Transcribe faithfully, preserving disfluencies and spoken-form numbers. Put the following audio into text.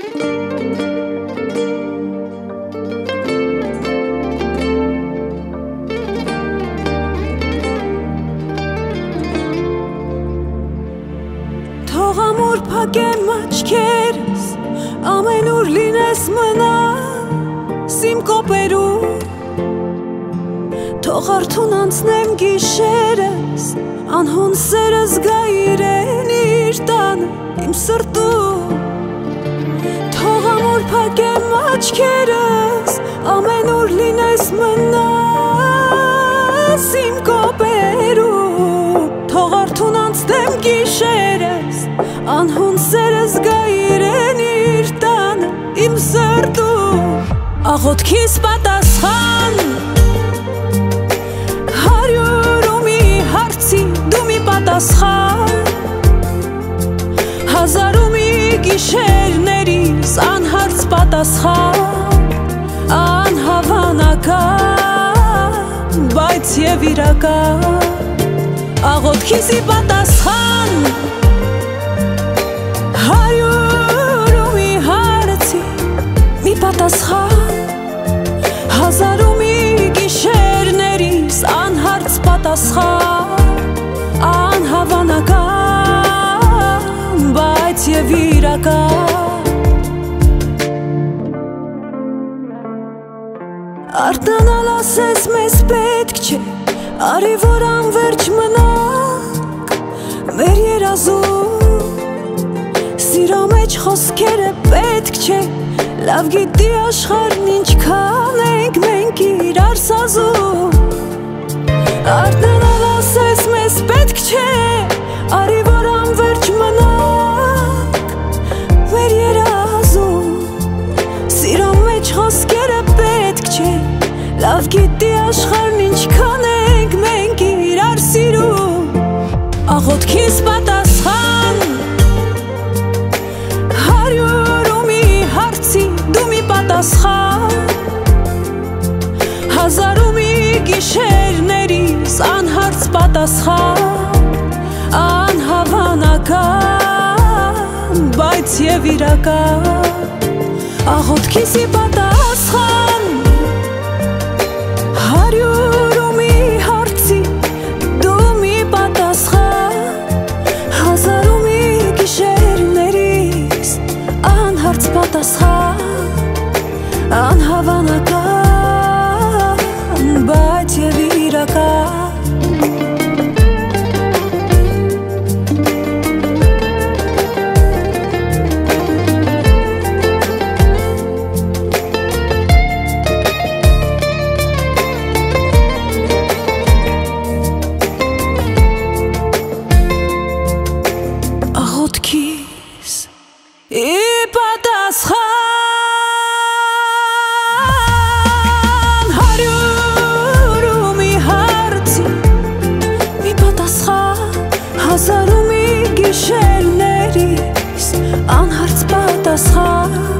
Թող ամուր փակեմ աչքերս, ամենուր լինես մնաս իմ կոպերում, թող արթուն անցնեմ գիշերս, անհուն սերս գա իրեն իր տանը իմ սրտում, թող ամուր փակեմ աչքերս, ամենուր լինես մնաս իմ կոպերում, թող արթուն անցնեմ գիշերս, անհուն սերս գա իրեն իր տանը իմ սրտում, աղոթքիս պատասխան հարյուր ու մի հարցի դու մի պատասխան, հազար ու մի գիշերներիս անհարց պատասխան, անհավանական, բայց և իրական, աղոթքիսի պատասխան հարյուր ու մի հարցի մի պատասխան, հազար ու մի գիշերներիս անհարց պատասխան, անհավանական, բայց և իրական, արտանալ ասես մեզ պետք չէ, արի որ անվերջ մնանք մեր երազում, սիրո մեջ խոսքերը պետք չէ, լավ գիտի աշխարհն ինչքան ենք մենք իրար սազում, արտանալ ասես մեզ պետք չէ, արի որ անվերջ մնանք մեր երազում, սիրո մեջ խոսքերը պետք չէ, լավ գիտի աշխարհն ինչքան ենք մենք իրար սիրում, աղոթքիս պատասխան հարյուր ու մի հարցի դու մի պատասխան, հազար ու մի գիշերներիս անհարց պատասխան, անհավանական, բայց և իրական, աղոթքիսի պատասխան հարյուր ու մի հարցի դու մի պատասխան, հազար ու մի գիշերներիս անհարց պատասխան, անհավանական, բայց և իրական, աղոթքիս ի պատասխան հարյուր ու մի հարցի մի պատասխան, հազար ու մի գիշերներիս անհարց պատասխան,